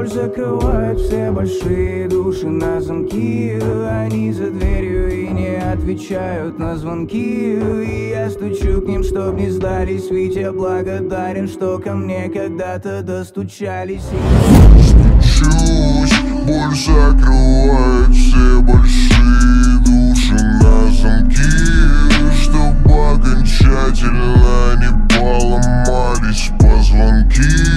закрывают все большие души на замки. Они за дверью и не отвечают на звонки. И я стучу к ним, чтоб не сдались, ведь я благодарен, что ко мне когда-то достучались. Стучусь, боль закрывает все большие души на замки, чтоб окончательно не поломались позвонки.